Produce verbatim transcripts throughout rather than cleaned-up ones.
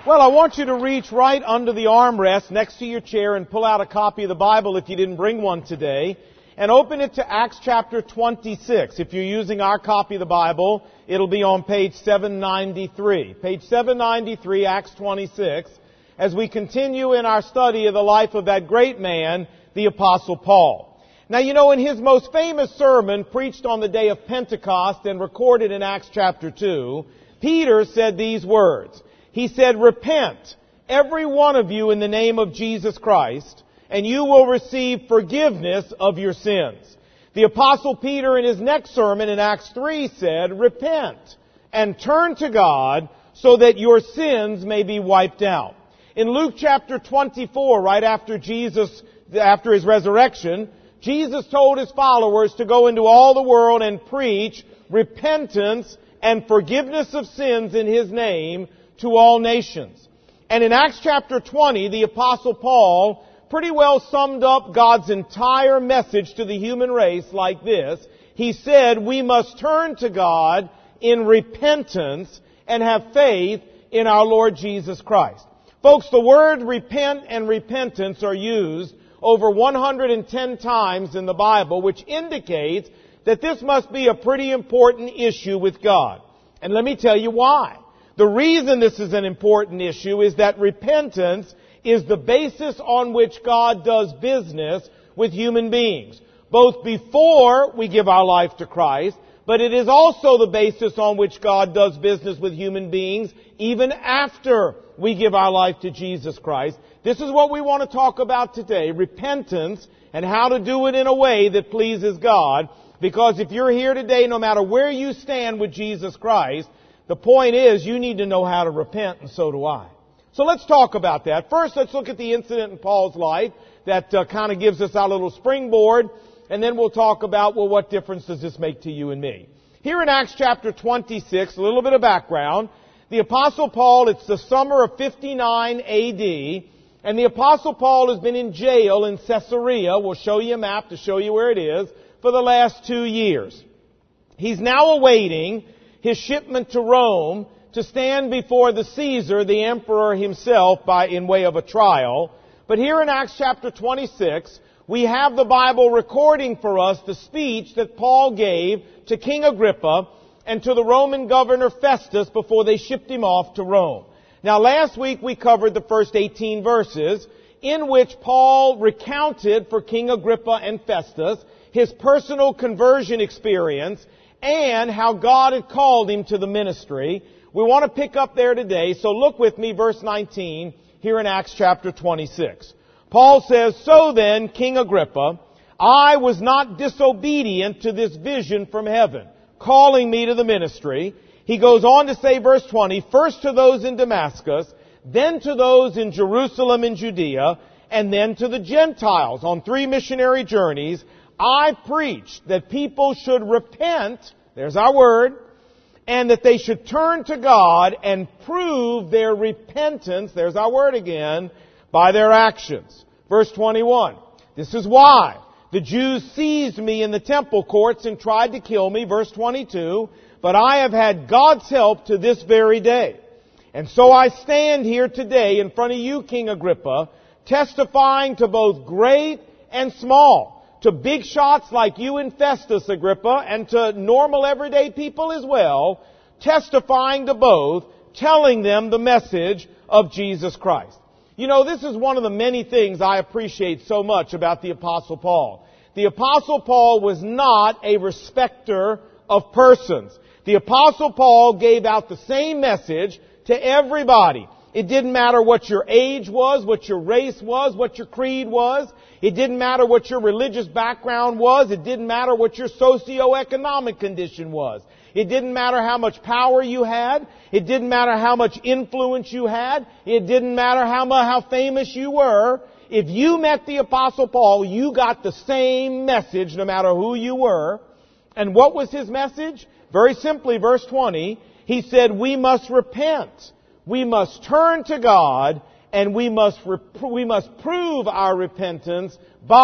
Well, I want you to reach right under the armrest next to your chair and pull out a copy of the Bible if you didn't bring one today, and open it to Acts chapter twenty-six. If you're using our copy of the Bible, it'll be on page seven ninety-three. Page seven ninety-three, Acts twenty-six, as we continue in our study of the life of that great man, the Apostle Paul. Now, you know, in his most famous sermon, preached on the day of Pentecost and recorded in Acts chapter two, Peter said these words. He said, "Repent, every one of you, in the name of Jesus Christ, and you will receive forgiveness of your sins." The Apostle Peter, in his next sermon in Acts three, said, "Repent and turn to God so that your sins may be wiped out." In Luke chapter twenty-four, right after Jesus, after his resurrection, Jesus told his followers to go into all the world and preach repentance and forgiveness of sins in his name to all nations. And in Acts chapter twenty, the Apostle Paul pretty well summed up God's entire message to the human race like this. He said, we must turn to God in repentance and have faith in our Lord Jesus Christ. Folks, the word repent and repentance are used over one hundred ten times in the Bible, which indicates that this must be a pretty important issue with God. And let me tell you why. The reason this is an important issue is that repentance is the basis on which God does business with human beings, both before we give our life to Christ, but it is also the basis on which God does business with human beings even after we give our life to Jesus Christ. This is what we want to talk about today, repentance and how to do it in a way that pleases God. Because if you're here today, no matter where you stand with Jesus Christ, the point is you need to know how to repent, and so do I. So let's talk about that. First, let's look at the incident in Paul's life that uh, kind of gives us our little springboard, and then we'll talk about, well, what difference does this make to you and me? Here in Acts chapter twenty-six, a little bit of background. The Apostle Paul, it's the summer of fifty-nine A D, and the Apostle Paul has been in jail in Caesarea. We'll show you a map to show you where it is, for the last two years. He's now awaiting his shipment to Rome to stand before the Caesar, the emperor himself, by in way of a trial. But here in Acts chapter twenty-six, we have the Bible recording for us the speech that Paul gave to King Agrippa and to the Roman governor Festus before they shipped him off to Rome. Now, last week we covered the first eighteen verses in which Paul recounted for King Agrippa and Festus his personal conversion experience and how God had called him to the ministry. We want to pick up there today, so look with me, verse nineteen, here in Acts chapter twenty-six. Paul says, "So then, King Agrippa, I was not disobedient to this vision from heaven, calling me to the ministry." He goes on to say, verse twenty, "First to those in Damascus, then to those in Jerusalem and Judea, and then to the Gentiles. On three missionary journeys, I preached that people should repent," there's our word, "and that they should turn to God and prove their repentance," there's our word again, "by their actions." Verse twenty-one, "This is why the Jews seized me in the temple courts and tried to kill me." Verse twenty-two, "But I have had God's help to this very day. And so I stand here today in front of you, King Agrippa, testifying to both great and small, to big shots like you and Festus, Agrippa, and to normal everyday people as well, testifying to both, telling them the message of Jesus Christ." You know, this is one of the many things I appreciate so much about the Apostle Paul. The Apostle Paul was not a respecter of persons. The Apostle Paul gave out the same message to everybody. It didn't matter what your age was, what your race was, what your creed was. It didn't matter what your religious background was. It didn't matter what your socioeconomic condition was. It didn't matter how much power you had. It didn't matter how much influence you had. It didn't matter how much, how famous you were. If you met the Apostle Paul, you got the same message no matter who you were. And what was his message? Very simply, verse twenty, he said, we must repent. We must turn to God, and we must rep- we must prove our repentance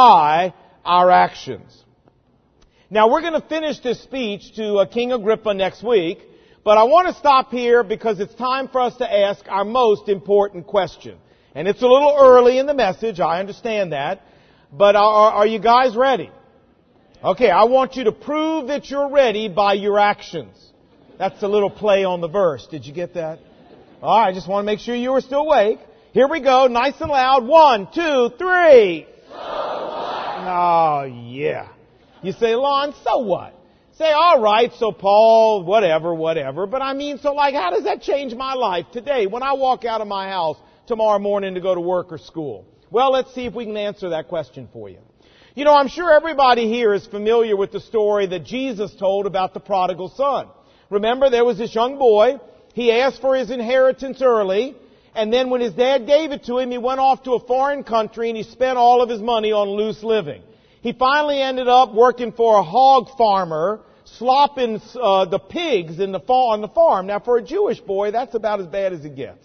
by our actions. Now, we're going to finish this speech to uh, King Agrippa next week, But I want to stop here because it's time for us to ask our most important question. And it's a little early in the message, I understand that. But are, are you guys ready? Okay, I want you to prove that you're ready by your actions. That's a little play on the verse. Did you get that? All right, I just want to make sure you were still awake. Here we go, nice and loud. One, two, three. So what? Oh, yeah. You say, Lon, so what? Say, all right, so Paul, whatever, whatever. But I mean, so like, how does that change my life today when I walk out of my house tomorrow morning to go to work or school? Well, let's see if we can answer that question for you. You know, I'm sure everybody here is familiar with the story that Jesus told about the prodigal son. Remember, there was this young boy. He asked for his inheritance early. And then when his dad gave it to him, he went off to a foreign country and he spent all of his money on loose living. He finally ended up working for a hog farmer, slopping uh, the pigs in the fa- on the farm. Now, for a Jewish boy, that's about as bad as it gets.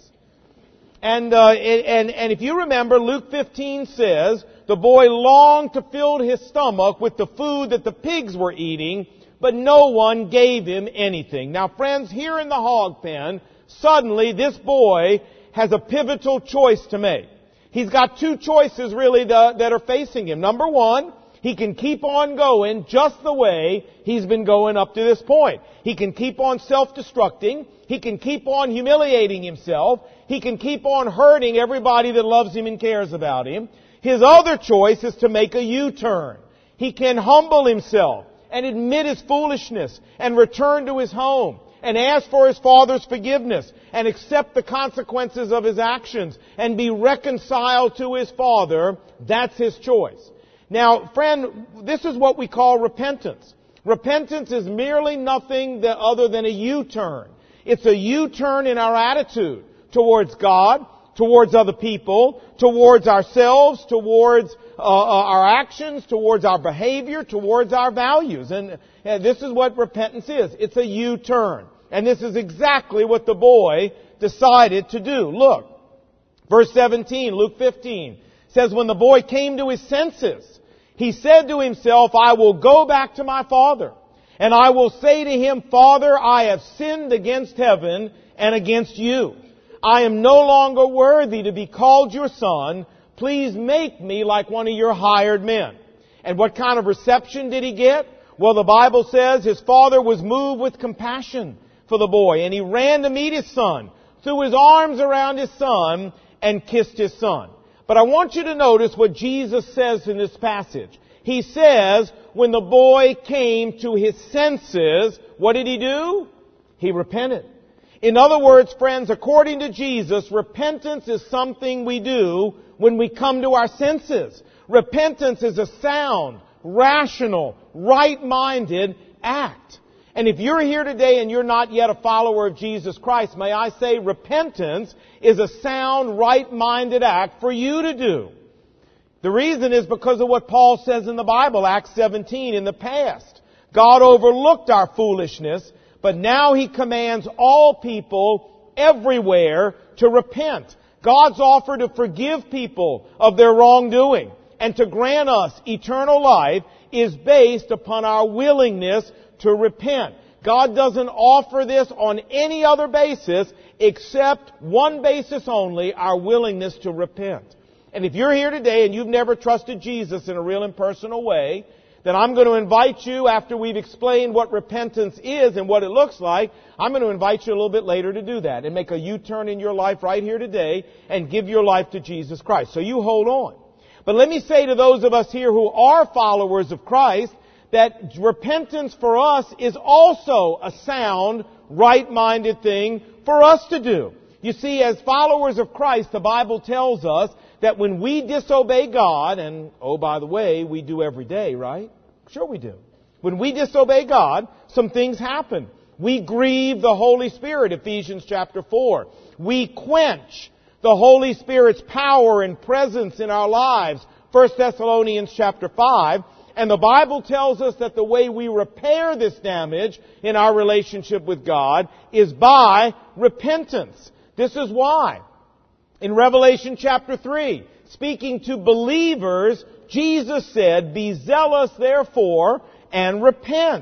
And, uh, and, and if you remember, Luke fifteen says, the boy longed to fill his stomach with the food that the pigs were eating, but no one gave him anything. Now, friends, here in the hog pen, suddenly this boy has a pivotal choice to make. He's got two choices really that, that are facing him. Number one, he can keep on going just the way he's been going up to this point. He can keep on self-destructing. He can keep on humiliating himself. He can keep on hurting everybody that loves him and cares about him. His other choice is to make a U-turn. He can humble himself and admit his foolishness and return to his home and ask for his father's forgiveness and accept the consequences of his actions and be reconciled to his father. That's his choice. Now, friend, this is what we call repentance. Repentance is merely nothing other than a U-turn. It's a U-turn in our attitude towards God, towards other people, towards ourselves, towards uh, our actions, towards our behavior, towards our values. And, and this is what repentance is. It's a U-turn. And this is exactly what the boy decided to do. Look, verse seventeen, Luke fifteen, says, when the boy came to his senses, he said to himself, I will go back to my father, and I will say to him, Father, I have sinned against heaven and against you. I am no longer worthy to be called your son. Please make me like one of your hired men. And what kind of reception did he get? Well, the Bible says his father was moved with compassion for the boy, and he ran to meet his son, threw his arms around his son, and kissed his son. But I want you to notice what Jesus says in this passage. He says, when the boy came to his senses, what did he do? He repented. In other words, friends, according to Jesus, repentance is something we do when we come to our senses. Repentance is a sound, rational, right-minded act. And if you're here today and you're not yet a follower of Jesus Christ, may I say repentance is a sound, right-minded act for you to do. The reason is because of what Paul says in the Bible, Acts seventeen, in the past. God overlooked our foolishness, but now He commands all people everywhere to repent. God's offer to forgive people of their wrongdoing and to grant us eternal life is based upon our willingness to repent. God doesn't offer this on any other basis except one basis only, our willingness to repent. And if you're here today and you've never trusted Jesus in a real and personal way, then I'm going to invite you, after we've explained what repentance is and what it looks like, I'm going to invite you a little bit later to do that and make a U-turn in your life right here today and give your life to Jesus Christ. So you hold on. But let me say to those of us here who are followers of Christ, that repentance for us is also a sound, right-minded thing for us to do. You see, as followers of Christ, the Bible tells us that when we disobey God, and oh, by the way, we do every day, right? Sure we do. When we disobey God, some things happen. We grieve the Holy Spirit, Ephesians chapter four. We quench the Holy Spirit's power and presence in our lives, First Thessalonians chapter five. And the Bible tells us that the way we repair this damage in our relationship with God is by repentance. This is why. In Revelation chapter three, speaking to believers, Jesus said, be zealous therefore and repent.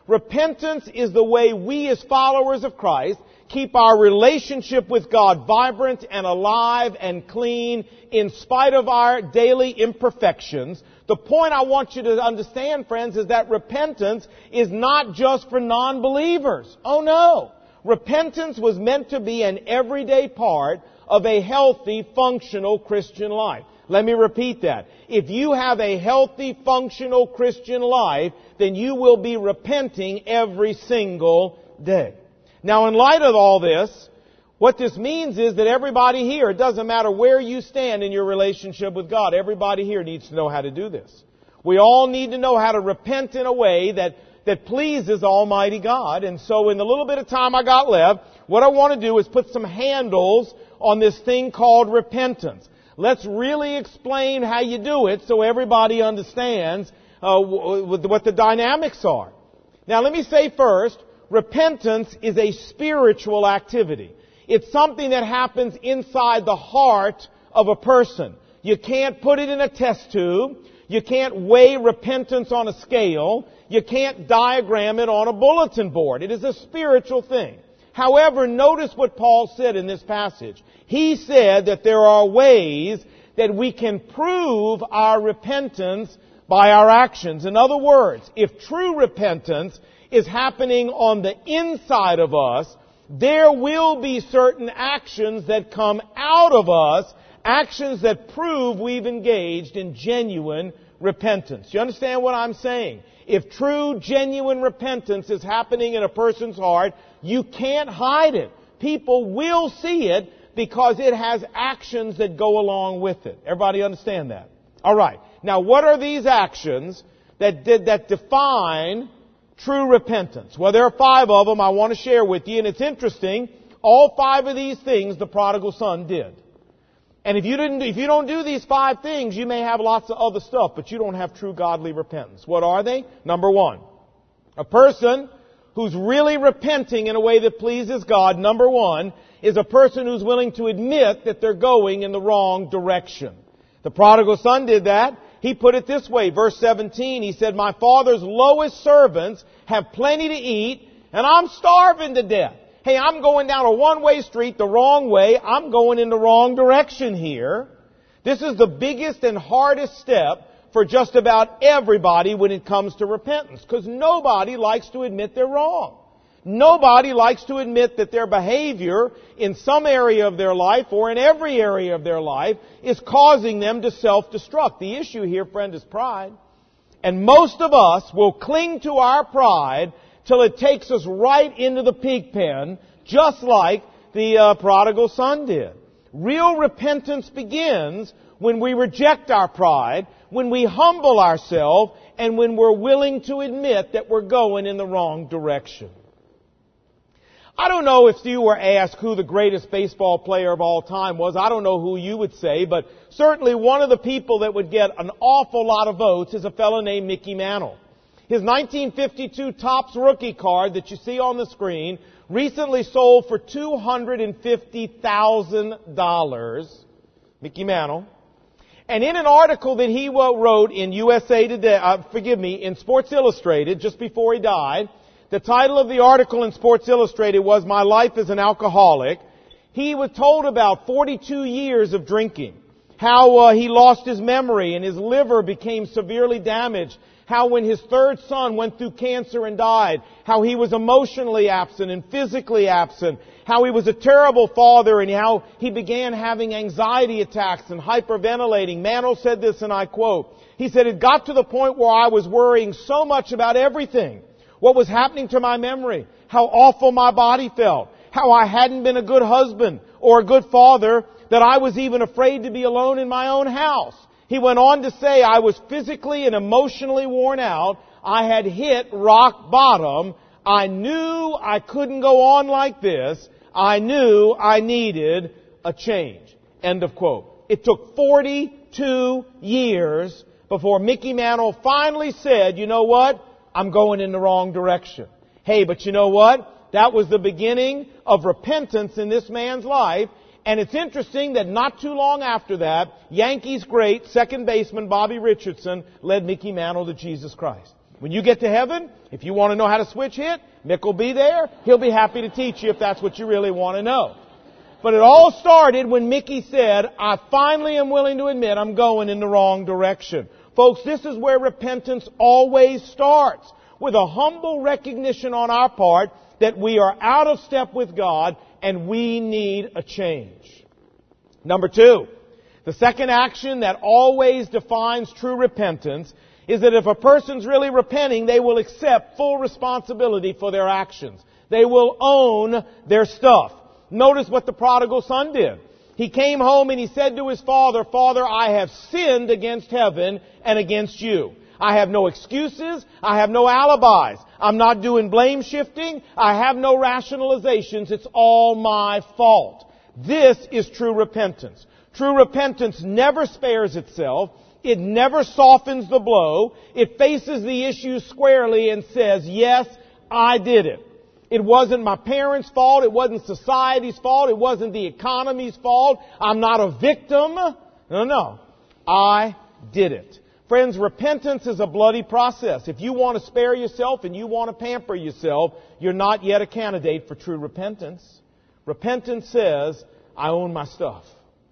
Repentance is the way we as followers of Christ keep our relationship with God vibrant and alive and clean in spite of our daily imperfections. The point I want you to understand, friends, is that repentance is not just for non-believers. Oh no! Repentance was meant to be an everyday part of a healthy, functional Christian life. Let me repeat that. If you have a healthy, functional Christian life, then you will be repenting every single day. Now, in light of all this, what this means is that everybody here, it doesn't matter where you stand in your relationship with God, everybody here needs to know how to do this. We all need to know how to repent in a way that, that pleases Almighty God. And so in the little bit of time I got left, what I want to do is put some handles on this thing called repentance. Let's really explain how you do it so everybody understands uh, what the dynamics are. Now, let me say first, repentance is a spiritual activity. It's something that happens inside the heart of a person. You can't put it in a test tube. You can't weigh repentance on a scale. You can't diagram it on a bulletin board. It is a spiritual thing. However, notice what Paul said in this passage. He said that there are ways that we can prove our repentance by our actions. In other words, if true repentance is happening on the inside of us, there will be certain actions that come out of us, actions that prove we've engaged in genuine repentance. You understand what I'm saying? If true, genuine repentance is happening in a person's heart, you can't hide it. People will see it because it has actions that go along with it. Everybody understand that? All right. Now, what are these actions that did, that define true repentance? Well, there are five of them I want to share with you, and it's interesting. All five of these things the prodigal son did. And if you didn't, if you don't do these five things, you may have lots of other stuff, but you don't have true godly repentance. What are they? Number one, a person who's really repenting in a way that pleases God, number one, is a person who's willing to admit that they're going in the wrong direction. The prodigal son did that. He put it this way, verse seventeen, he said, "My father's lowest servants have plenty to eat, and I'm starving to death." Hey, I'm going down a one-way street the wrong way. I'm going in the wrong direction here. This is the biggest and hardest step for just about everybody when it comes to repentance, because nobody likes to admit they're wrong. Nobody likes to admit that their behavior in some area of their life or in every area of their life is causing them to self-destruct. The issue here, friend, is pride. And most of us will cling to our pride till it takes us right into the pig pen, just like the uh, prodigal son did. Real repentance begins when we reject our pride, when we humble ourselves, and when we're willing to admit that we're going in the wrong direction. I don't know if you were asked who the greatest baseball player of all time was. I don't know who you would say, but certainly one of the people that would get an awful lot of votes is a fellow named Mickey Mantle. His nineteen fifty-two Topps rookie card that you see on the screen recently sold for two hundred fifty thousand dollars. Mickey Mantle. And in an article that he wrote in U S A Today, uh, forgive me, in Sports Illustrated just before he died, the title of the article in Sports Illustrated was "My Life as an Alcoholic." He was told about forty-two years of drinking, how uh, he lost his memory and his liver became severely damaged, how when his third son went through cancer and died, how he was emotionally absent and physically absent, how he was a terrible father and how he began having anxiety attacks and hyperventilating. Mantle said this, and I quote, he said, "It got to the point where I was worrying so much about everything. What was happening to my memory, how awful my body felt, how I hadn't been a good husband or a good father, that I was even afraid to be alone in my own house." He went on to say, "I was physically and emotionally worn out. I had hit rock bottom. I knew I couldn't go on like this. I knew I needed a change." End of quote. It took forty-two years before Mickey Mantle finally said, "You know what? I'm going in the wrong direction." Hey, but you know what? That was the beginning of repentance in this man's life. And it's interesting that not too long after that, Yankees great second baseman Bobby Richardson led Mickey Mantle to Jesus Christ. When you get to heaven, if you want to know how to switch hit, Mick will be there. He'll be happy to teach you if that's what you really want to know. But it all started when Mickey said, I finally am willing to admit I'm going in the wrong direction. Folks, this is where repentance always starts, with a humble recognition on our part that we are out of step with God and we need a change. Number two, the second action that always defines true repentance is that if a person's really repenting, they will accept full responsibility for their actions. They will own their stuff. Notice what the prodigal son did. He came home and he said to his father, Father, I have sinned against heaven and against you. I have no excuses. I have no alibis. I'm not doing blame shifting. I have no rationalizations. It's all my fault. This is true repentance. True repentance never spares itself. It never softens the blow. It faces the issue squarely and says, yes, I did it. It wasn't my parents' fault. It wasn't society's fault. It wasn't the economy's fault. I'm not a victim. No, no. I did it. Friends, repentance is a bloody process. If you want to spare yourself and you want to pamper yourself, you're not yet a candidate for true repentance. Repentance says, I own my stuff.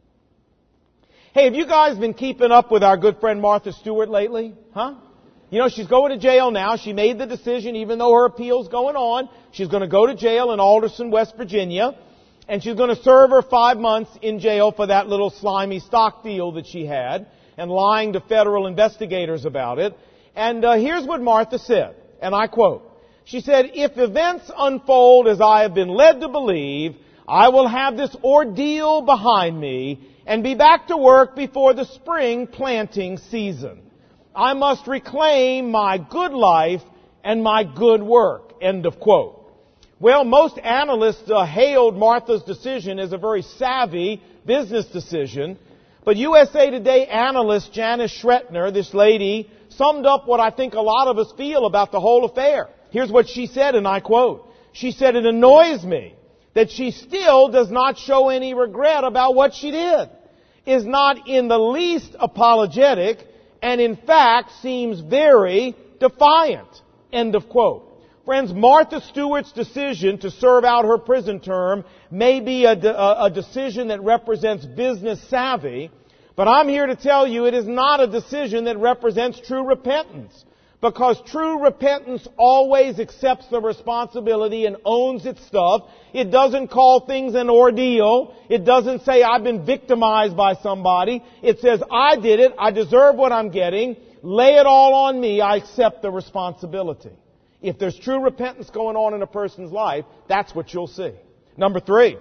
Hey, have you guys been keeping up with our good friend Martha Stewart lately? Huh? You know, she's going to jail now. She made the decision, even though her appeal's going on, she's going to go to jail in Alderson, West Virginia, and she's going to serve her five months in jail for that little slimy stock deal that she had and lying to federal investigators about it. And uh, here's what Martha said, and I quote, she said, if events unfold as I have been led to believe, I will have this ordeal behind me and be back to work before the spring planting season. I must reclaim my good life and my good work. End of quote. Well, most analysts uh, hailed Martha's decision as a very savvy business decision. But U S A Today analyst Janice Schretner, this lady, summed up what I think a lot of us feel about the whole affair. Here's what she said, and I quote. She said, it annoys me that she still does not show any regret about what she did, is not in the least apologetic, and in fact seems very defiant. End of quote. Friends, Martha Stewart's decision to serve out her prison term may be a, de- a decision that represents business savvy, but I'm here to tell you it is not a decision that represents true repentance. Because true repentance always accepts the responsibility and owns its stuff. It doesn't call things an ordeal. It doesn't say, I've been victimized by somebody. It says, I did it. I deserve what I'm getting. Lay it all on me. I accept the responsibility. If there's true repentance going on in a person's life, that's what you'll see. Number three,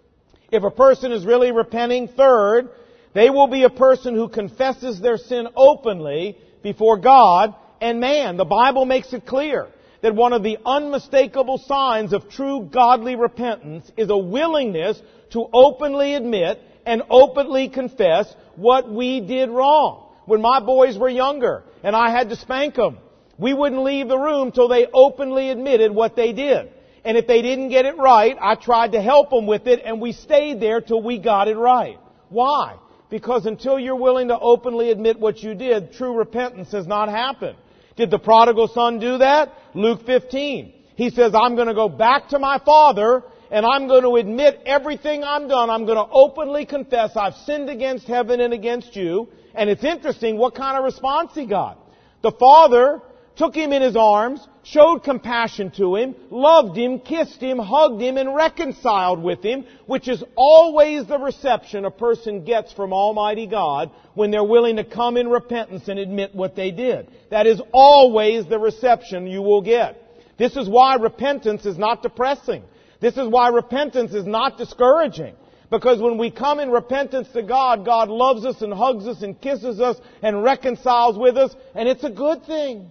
if a person is really repenting, third, they will be a person who confesses their sin openly before God and man. The Bible makes it clear that one of the unmistakable signs of true godly repentance is a willingness to openly admit and openly confess what we did wrong. When my boys were younger and I had to spank them, we wouldn't leave the room till they openly admitted what they did. And if they didn't get it right, I tried to help them with it, and we stayed there till we got it right. Why? Because until you're willing to openly admit what you did, true repentance has not happened. Did the prodigal son do that? Luke fifteen. He says, I'm going to go back to my father and I'm going to admit everything I've done. I'm going to openly confess I've sinned against heaven and against you. And it's interesting what kind of response he got. The father took him in his arms, showed compassion to him, loved him, kissed him, hugged him, and reconciled with him, which is always the reception a person gets from Almighty God when they're willing to come in repentance and admit what they did. That is always the reception you will get. This is why repentance is not depressing. This is why repentance is not discouraging. Because when we come in repentance to God, God loves us and hugs us and kisses us and reconciles with us, and it's a good thing.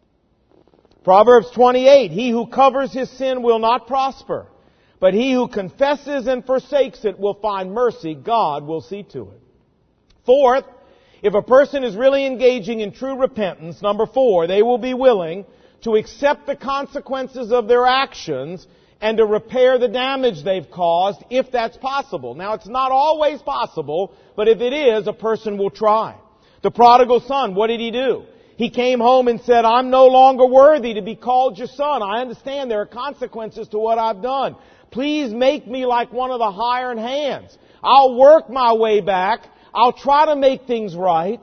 Proverbs twenty-eight, he who covers his sin will not prosper, but he who confesses and forsakes it will find mercy. God will see to it. Fourth, if a person is really engaging in true repentance, number four, they will be willing to accept the consequences of their actions and to repair the damage they've caused, if that's possible. Now, it's not always possible, but if it is, a person will try. The prodigal son, what did he do? He came home and said, I'm no longer worthy to be called your son. I understand there are consequences to what I've done. Please make me like one of the hired hands. I'll work my way back. I'll try to make things right.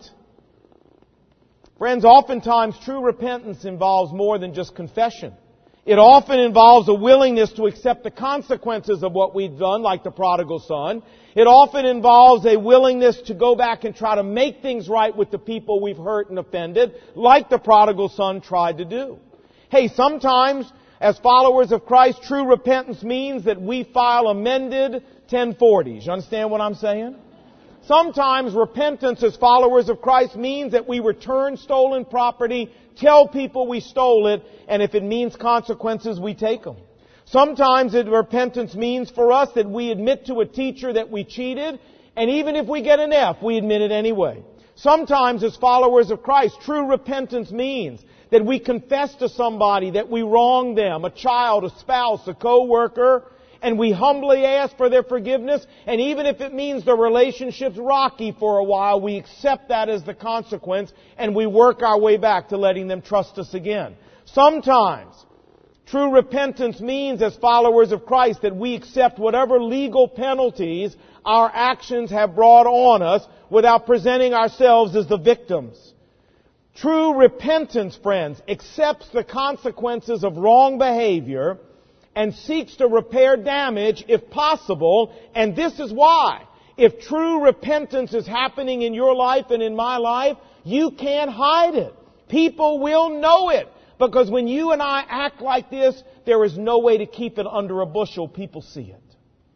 Friends, oftentimes true repentance involves more than just confession. It often involves a willingness to accept the consequences of what we've done, like the prodigal son. It often involves a willingness to go back and try to make things right with the people we've hurt and offended, like the prodigal son tried to do. Hey, sometimes, as followers of Christ, true repentance means that we file amended ten forties. You understand what I'm saying? Sometimes repentance as followers of Christ means that we return stolen property, tell people we stole it, and if it means consequences, we take them. Sometimes it, repentance means for us that we admit to a teacher that we cheated, and even if we get an F, we admit it anyway. Sometimes as followers of Christ, true repentance means that we confess to somebody that we wronged them, a child, a spouse, a co-worker, and we humbly ask for their forgiveness, and even if it means the relationship's rocky for a while, we accept that as the consequence, and we work our way back to letting them trust us again. Sometimes, true repentance means, as followers of Christ, that we accept whatever legal penalties our actions have brought on us without presenting ourselves as the victims. True repentance, friends, accepts the consequences of wrong behavior and seeks to repair damage if possible. And this is why. If true repentance is happening in your life and in my life, you can't hide it. People will know it. Because when you and I act like this, there is no way to keep it under a bushel. People see it.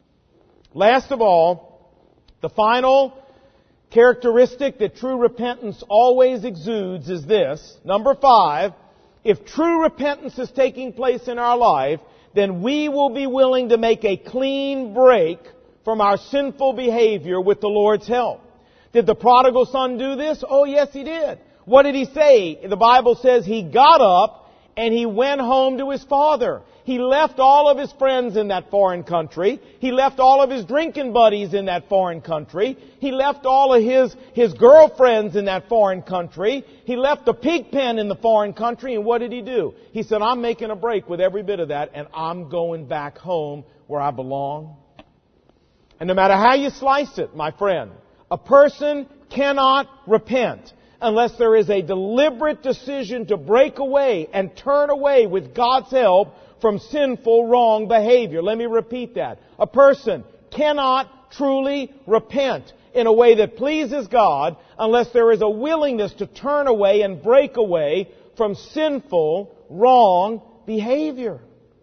Last of all, the final characteristic that true repentance always exudes is this. Number five, if true repentance is taking place in our life, then we will be willing to make a clean break from our sinful behavior with the Lord's help. Did the prodigal son do this? Oh, yes, he did. What did he say? The Bible says he got up and he went home to his father. He left all of his friends in that foreign country. He left all of his drinking buddies in that foreign country. He left all of his, his girlfriends in that foreign country. He left the pig pen in the foreign country. And what did he do? He said, I'm making a break with every bit of that, and I'm going back home where I belong. And no matter how you slice it, my friend, a person cannot repent unless there is a deliberate decision to break away and turn away with God's help from sinful, wrong behavior. Let me repeat that. A person cannot truly repent in a way that pleases God unless there is a willingness to turn away and break away from sinful, wrong behavior.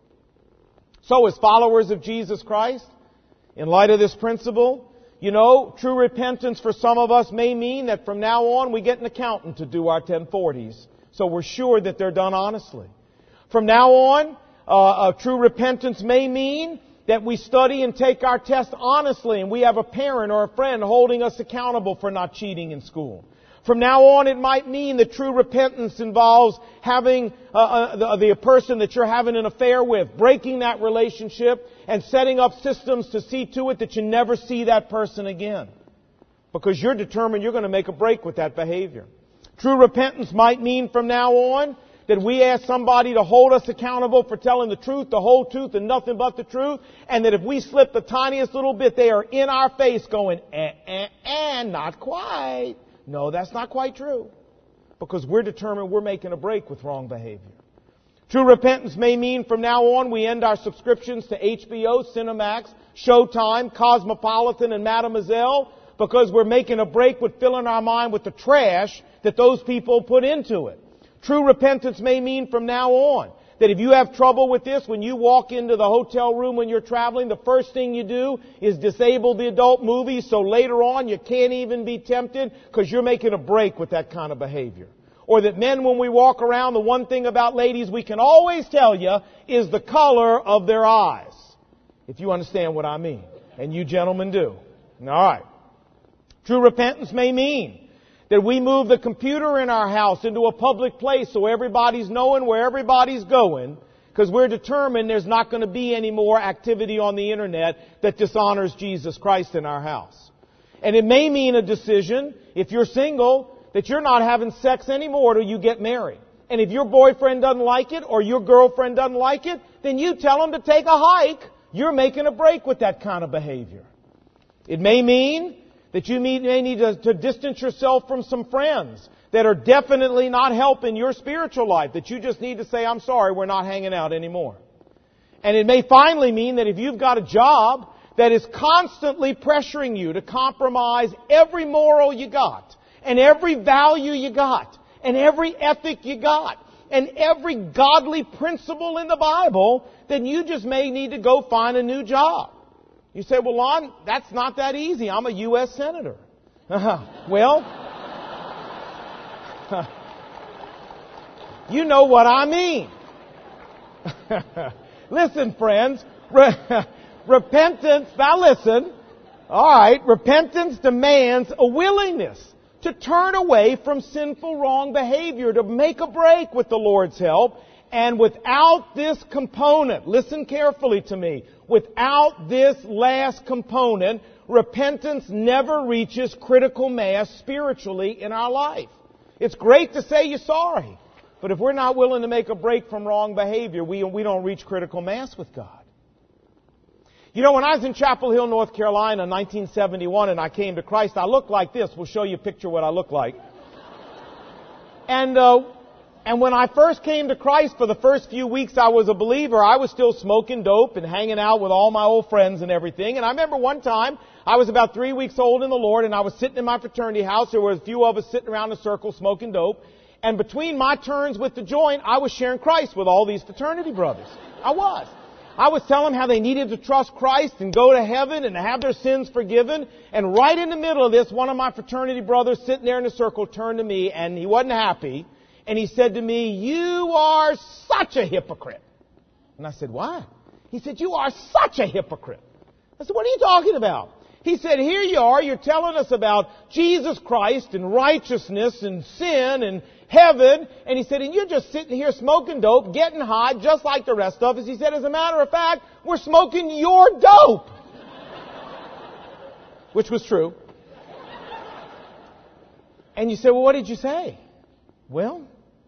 So as followers of Jesus Christ, in light of this principle, you know, true repentance for some of us may mean that from now on we get an accountant to do our ten forties. So we're sure that they're done honestly. From now on, Uh, uh, true repentance may mean that we study and take our test honestly, and we have a parent or a friend holding us accountable for not cheating in school. From now on, it might mean that true repentance involves having uh, uh, the, the person that you're having an affair with, breaking that relationship and setting up systems to see to it that you never see that person again. Because you're determined you're going to make a break with that behavior. True repentance might mean from now on that we ask somebody to hold us accountable for telling the truth, the whole truth, and nothing but the truth. And that if we slip the tiniest little bit, they are in our face going, eh, eh, eh, not quite. No, that's not quite true. Because we're determined we're making a break with wrong behavior. True repentance may mean from now on we end our subscriptions to H B O, Cinemax, Showtime, Cosmopolitan, and Mademoiselle because we're making a break with filling our mind with the trash that those people put into it. True repentance may mean from now on that if you have trouble with this, when you walk into the hotel room when you're traveling, the first thing you do is disable the adult movies so later on you can't even be tempted because you're making a break with that kind of behavior. Or that men, when we walk around, the one thing about ladies we can always tell you is the color of their eyes. If you understand what I mean. And you gentlemen do. All right. True repentance may mean that we move the computer in our house into a public place so everybody's knowing where everybody's going because we're determined there's not going to be any more activity on the internet that dishonors Jesus Christ in our house. And it may mean a decision, if you're single, that you're not having sex anymore till you get married. And if your boyfriend doesn't like it or your girlfriend doesn't like it, then you tell them to take a hike. You're making a break with that kind of behavior. It may mean that you may need to, to distance yourself from some friends that are definitely not helping your spiritual life, that you just need to say, I'm sorry, we're not hanging out anymore. And it may finally mean that if you've got a job that is constantly pressuring you to compromise every moral you got, and every value you got, and every ethic you got, and every godly principle in the Bible, then you just may need to go find a new job. You say, well, Lon, that's not that easy. I'm a U S senator. Well, you know what I mean. Listen, friends, re- repentance, now listen, all right, repentance demands a willingness to turn away from sinful, wrong behavior, to make a break with the Lord's help. And without this component, listen carefully to me, without this last component, repentance never reaches critical mass spiritually in our life. It's great to say you're sorry, but if we're not willing to make a break from wrong behavior, we, we don't reach critical mass with God. You know, when I was in Chapel Hill, North Carolina in nineteen seventy-one and I came to Christ, I looked like this. We'll show you a picture of what I look like. And, uh, and when I first came to Christ, for the first few weeks I was a believer, I was still smoking dope and hanging out with all my old friends and everything. And I remember one time, I was about three weeks old in the Lord and I was sitting in my fraternity house. There were a few of us sitting around in a circle smoking dope. And between my turns with the joint, I was sharing Christ with all these fraternity brothers. I was. I was telling them how they needed to trust Christ and go to heaven and have their sins forgiven. And right in the middle of this, one of my fraternity brothers sitting there in a circle turned to me, and he wasn't happy. And he said to me, "You are such a hypocrite." And I said, "What?" He said, "You are such a hypocrite." I said, "What are you talking about?" He said, "Here you are, you're telling us about Jesus Christ and righteousness and sin and heaven." And he said, "And you're just sitting here smoking dope, getting high, just like the rest of us." He said, "As a matter of fact, we're smoking your dope." Which was true. And you say, "Well, what did you say?" Well,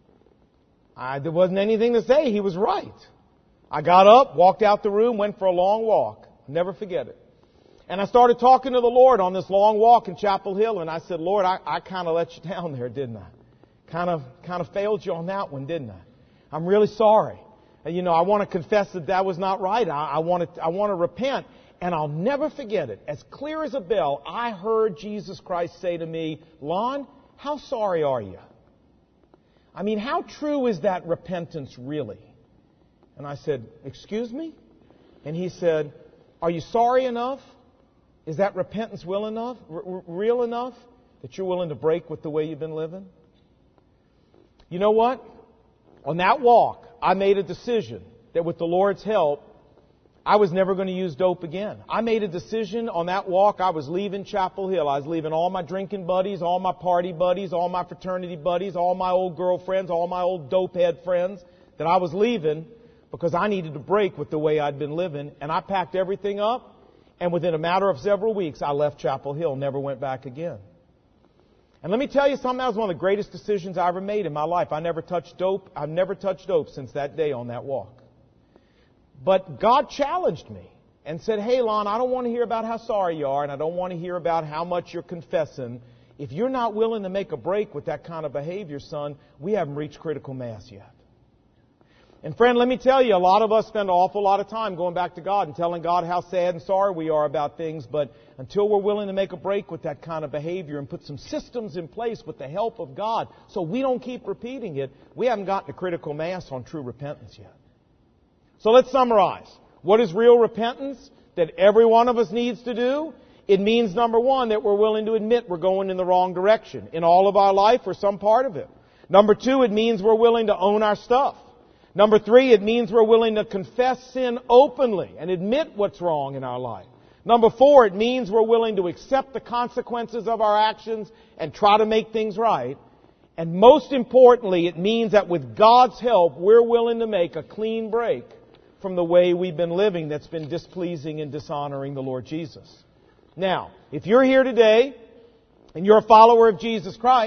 I, there wasn't anything to say. He was right. I got up, walked out the room, went for a long walk. I'll never forget it. And I started talking to the Lord on this long walk in Chapel Hill, and I said, "Lord, I, I kind of let you down there, didn't I? Kind of, kind of failed you on that one, didn't I? I'm really sorry. You know, I want to confess that that was not right. I, I want to, I want to repent." And I'll never forget it. As clear as a bell, I heard Jesus Christ say to me, "Lon, how sorry are you? I mean, how true is that repentance really?" And I said, "Excuse me?" And he said, "Are you sorry enough? Is that repentance real enough, r- real enough that you're willing to break with the way you've been living?" You know what? On that walk, I made a decision that with the Lord's help, I was never going to use dope again. I made a decision on that walk. I was leaving Chapel Hill. I was leaving all my drinking buddies, all my party buddies, all my fraternity buddies, all my old girlfriends, all my old dopehead friends, that I was leaving because I needed to break with the way I'd been living. And I packed everything up. And within a matter of several weeks, I left Chapel Hill, never went back again. And let me tell you something, that was one of the greatest decisions I ever made in my life. I never touched dope. I've never touched dope since that day on that walk. But God challenged me and said, "Hey, Lon, I don't want to hear about how sorry you are, and I don't want to hear about how much you're confessing. If you're not willing to make a break with that kind of behavior, son, we haven't reached critical mass yet." And friend, let me tell you, a lot of us spend an awful lot of time going back to God and telling God how sad and sorry we are about things. But until we're willing to make a break with that kind of behavior and put some systems in place with the help of God so we don't keep repeating it, we haven't gotten to critical mass on true repentance yet. So let's summarize. What is real repentance that every one of us needs to do? It means, number one, that we're willing to admit we're going in the wrong direction in all of our life or some part of it. Number two, it means we're willing to own our stuff. Number three, it means we're willing to confess sin openly and admit what's wrong in our life. Number four, it means we're willing to accept the consequences of our actions and try to make things right. And most importantly, it means that with God's help, we're willing to make a clean break from the way we've been living that's been displeasing and dishonoring the Lord Jesus. Now, if you're here today and you're a follower of Jesus Christ,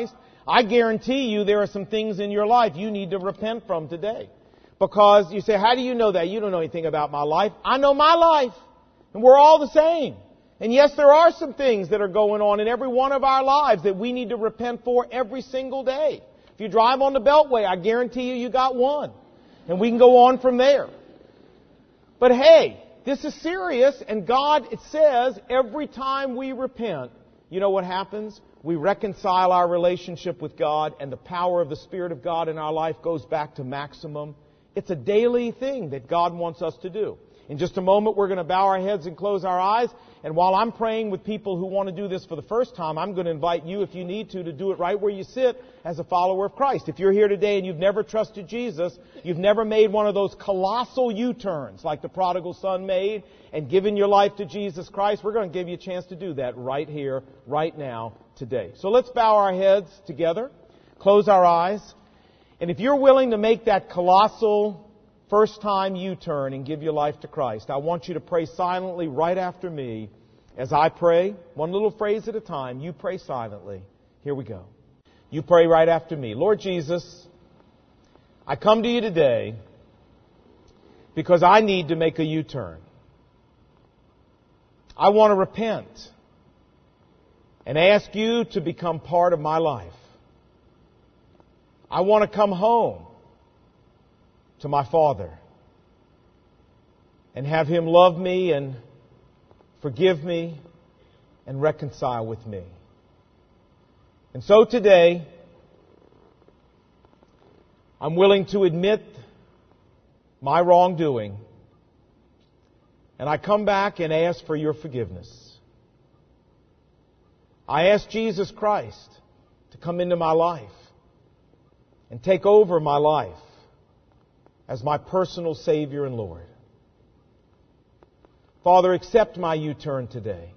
I guarantee you there are some things in your life you need to repent from today. Because you say, how do you know that? You don't know anything about my life. I know my life. And we're all the same. And yes, there are some things that are going on in every one of our lives that we need to repent for every single day. If you drive on the Beltway, I guarantee you you got one. And we can go on from there. But hey, this is serious, and God, it says, every time we repent, you know what happens? We reconcile our relationship with God, and the power of the Spirit of God in our life goes back to maximum. It's a daily thing that God wants us to do. In just a moment, we're going to bow our heads and close our eyes. And while I'm praying with people who want to do this for the first time, I'm going to invite you, if you need to, to do it right where you sit as a follower of Christ. If you're here today and you've never trusted Jesus, you've never made one of those colossal U-turns like the prodigal son made and given your life to Jesus Christ, we're going to give you a chance to do that right here, right now, today. So let's bow our heads together, close our eyes. And if you're willing to make that colossal first time U-turn and give your life to Christ, I want you to pray silently right after me as I pray. One little phrase at a time. You pray silently. Here we go. You pray right after me. Lord Jesus, I come to you today because I need to make a U-turn. I want to repent and ask you to become part of my life. I want to come home to my Father and have Him love me and forgive me and reconcile with me. And so today, I'm willing to admit my wrongdoing, and I come back and ask for your forgiveness. I ask Jesus Christ to come into my life and take over my life as my personal Savior and Lord. Father, accept my U-turn today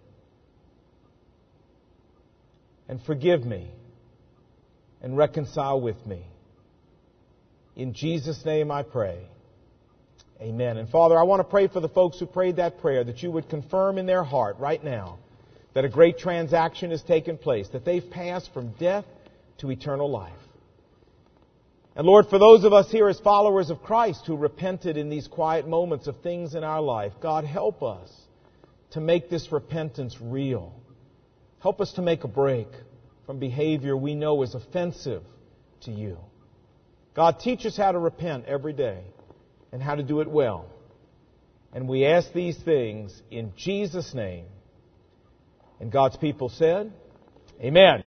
and forgive me and reconcile with me. In Jesus' name I pray. Amen. And Father, I want to pray for the folks who prayed that prayer, that you would confirm in their heart right now that a great transaction has taken place, that they've passed from death to eternal life. And Lord, for those of us here as followers of Christ who repented in these quiet moments of things in our life, God, help us to make this repentance real. Help us to make a break from behavior we know is offensive to you. God, teach us how to repent every day and how to do it well. And we ask these things in Jesus' name. And God's people said, Amen.